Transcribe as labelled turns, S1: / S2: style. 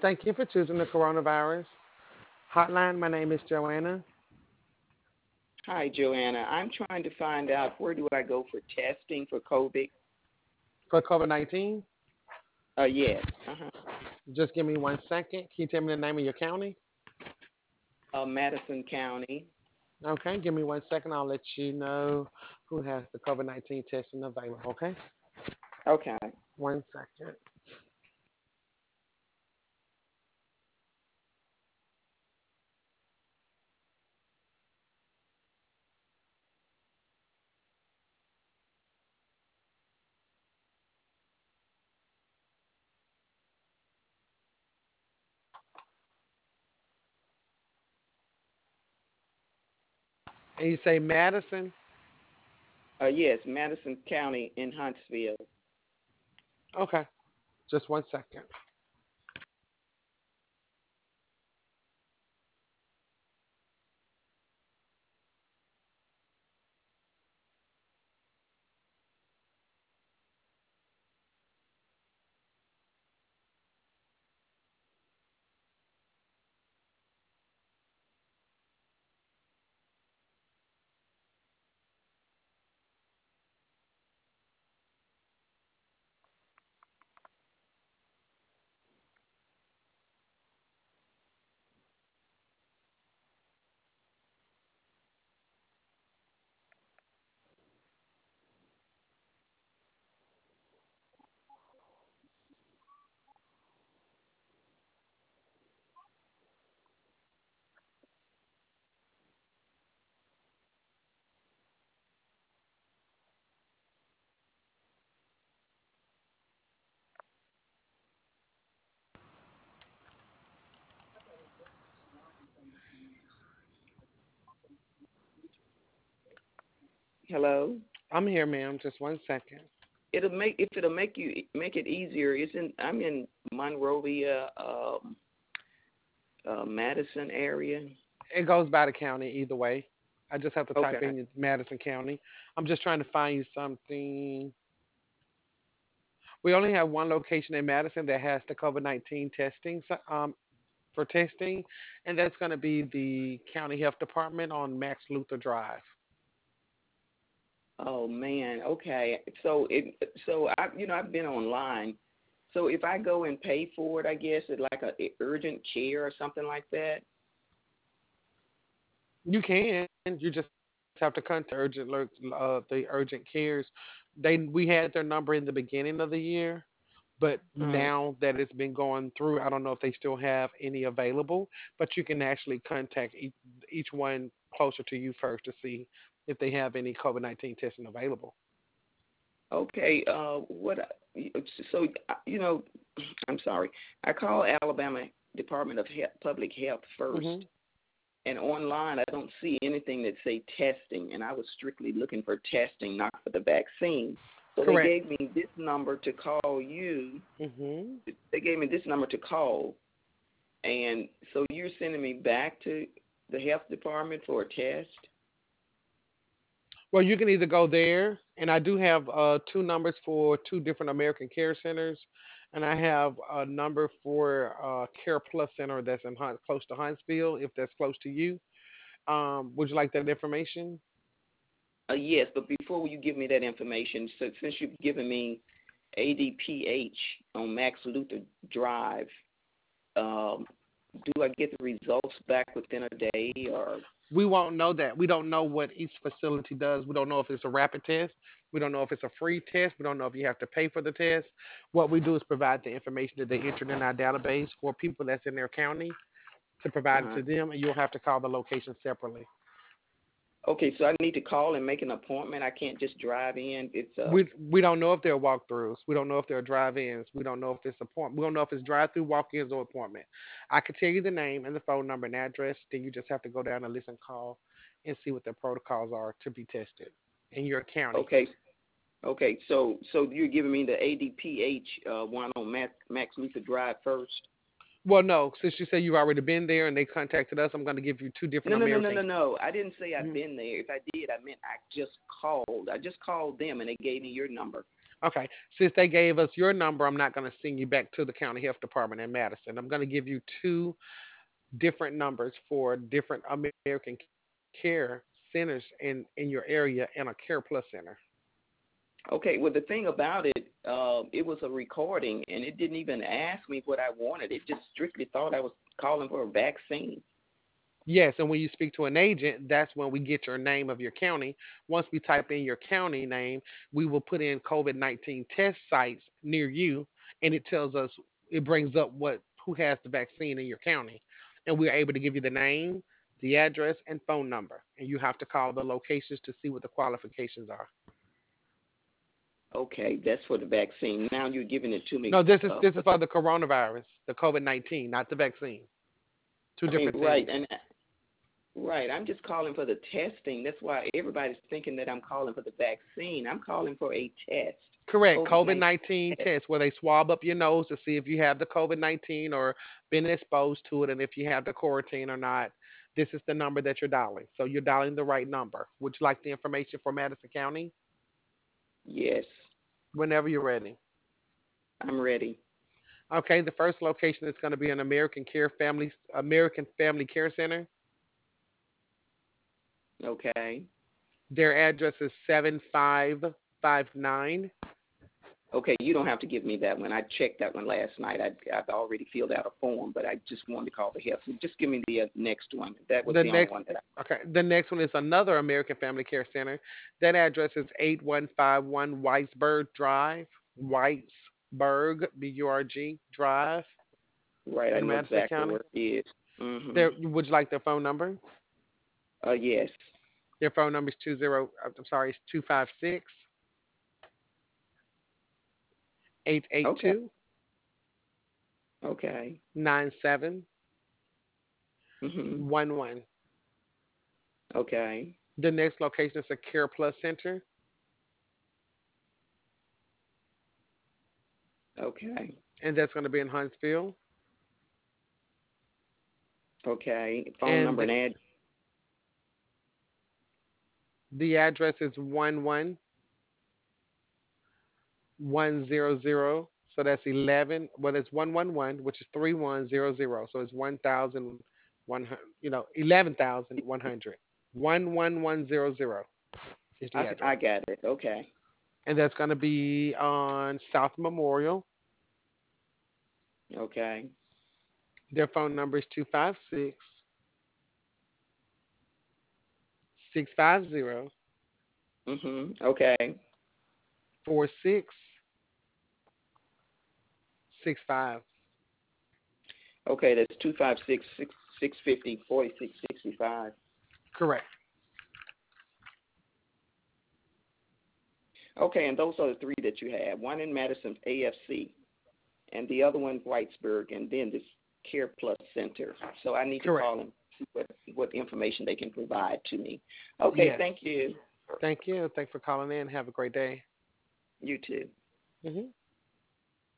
S1: Thank you for choosing the coronavirus hotline. My name is Joanna
S2: Hi, Joanna. I'm trying to find out where do I go for testing for COVID?
S1: for COVID 19.
S2: Yes. Uh-huh.
S1: Just give me 1 second. Can you tell me the name of your county?
S2: Madison County.
S1: Okay, give me 1 second. I'll let you know who has the COVID 19 testing available. Okay,
S2: Okay.
S1: 1 second. And you say Madison?
S2: Yes, Madison County in Huntsville.
S1: Okay, just 1 second.
S2: Hello.
S1: I'm here, ma'am. Just 1 second.
S2: It'll make it easier. I'm in Monrovia, Madison area.
S1: It goes by the county either way. I just have to type
S2: Okay.
S1: in Madison County. I'm just trying to find you something. We only have one location in Madison that has the COVID 19 testing for testing, and that's going to be the county health department on Max Luther Drive.
S2: Oh man. Okay. I've been online. So if I go and pay for it, I guess it's like a urgent care or something like that.
S1: You can. You just have to contact the urgent cares. We had their number in the beginning of the year, but
S2: Uh,
S1: now that it's been going through, I don't know if they still have any available. But you can actually contact each one closer to you first to see if they have any COVID 19 testing available.
S2: okay. So you know, I'm sorry. I call Alabama Department of Public Health first,
S1: Hmm.
S2: and online I don't see anything that say testing, and I was strictly looking for testing, not for the vaccine. So they
S1: Correct.
S2: gave me this number to call you.
S1: Hmm.
S2: They gave me this number to call, and so you're sending me back to the health department for a test.
S1: Well, you can either go there, and I do have two numbers for two different American Care Centers, and I have a number for Care Plus Center that's close to Huntsville, if that's close to you. Would you like that information?
S2: Yes, but before you give me that information, so since you've given me ADPH on Max Luther Drive, um, do I get the results back within a day or?
S1: We won't know that. We don't know what each facility does. We don't know if it's a rapid test. We don't know if it's a free test. We don't know if you have to pay for the test. What we do is provide the information that they entered in our database for people that's in their county to provide it
S2: Uh,
S1: to them, and you'll have to call the location separately.
S2: okay, so I need to call and make an appointment. I can't just drive in. It's
S1: We don't know if they're walkthroughs. We don't know if they're drive-ins. We don't know if it's appointment. We don't know if it's drive-through, walk-ins, or appointment. I could tell you the name and the phone number and address. Then you just have to go down and listen, call, and see what their protocols are to be tested in your county.
S2: okay. Okay, so you're giving me the ADPH one on Max Luther Drive first.
S1: Well, no, since you say you've already been there and they contacted us, I'm going to give you two different
S2: No, no, no, no,
S1: American.
S2: no, no. I didn't say I've
S1: Mhm.
S2: been there. If I did, I meant I just called. I just called them and they gave me your number.
S1: Okay. Since they gave us your number, I'm not going to send you back to the county health department in Madison. I'm going to give you two different numbers for different American care centers in your area and a Care Plus center.
S2: Okay, well, the thing about it, it was a recording, and it didn't even ask me what I wanted. It just strictly thought I was calling for a vaccine.
S1: Yes, and when you speak to an agent, that's when we get your name of your county. Once we type in your county name, we will put in COVID-19 test sites near you, and it tells us, it brings up what who has the vaccine in your county, and we're able to give you the name, the address, and phone number, and you have to call the locations to see what the qualifications are.
S2: Okay, that's for the vaccine. Now you're giving it to me.
S1: No, this is for the coronavirus, the COVID-19, not the vaccine. Two
S2: I mean,
S1: different
S2: right,
S1: things.
S2: and right. I'm just calling for the testing. That's why everybody's thinking that I'm calling for the vaccine. I'm calling for a test,
S1: Correct.
S2: COVID
S1: COVID
S2: 19
S1: 19
S2: test.
S1: test where they swab up your nose to see if you have the COVID 19 or been exposed to it and if you have the quarantine or not. This is the number that you're dialing. So you're dialing the right number. Would you like the information for Madison County?
S2: Yes,
S1: Whenever you're ready.
S2: I'm ready.
S1: Okay, the first location is going to be an American Family Care Center.
S2: Okay.
S1: Their address is 7559.
S2: Okay, you don't have to give me that one. I checked that one last night. I've already filled out a form, but I just wanted to call the help. So just give me the next one. That was
S1: The
S2: the only
S1: next
S2: one that
S1: okay, the next one is another American Family Care Center. That address is 8151 Whitesburg Drive, Whitesburg Burg Drive
S2: right. I
S1: in
S2: know
S1: Madison
S2: exactly
S1: County.
S2: where it is. Mhm.
S1: There, would you like their phone number?
S2: Yes.
S1: Their phone number is it's 256
S2: Okay.
S1: 882
S2: Okay.
S1: 9711.
S2: Mhm. Okay.
S1: The next location is a Care Plus Center,
S2: Okay.
S1: and that's going to be in Huntsville.
S2: Okay. Phone
S1: And
S2: number and ad.
S1: the address is 11100. So that's 11. Well, it's 111, which is 3100. So it's 1,100, 11,100. 11100 is the
S2: I
S1: address.
S2: got it. Okay.
S1: And that's going to be on South Memorial.
S2: Okay.
S1: Their phone number is 256 650
S2: Mhm. Okay.
S1: 4665.
S2: Okay. That's 256 650 4665.
S1: Correct.
S2: Okay, and those are the three that you have. One in Madison AFC, and the other one Whitesburg, and then this Care Plus Center. So I need to
S1: Correct.
S2: call and see what information they can provide to me. Okay,
S1: Yes.
S2: thank you.
S1: Thank you. Thanks for calling in. Have a great day.
S2: You too.
S1: Hmm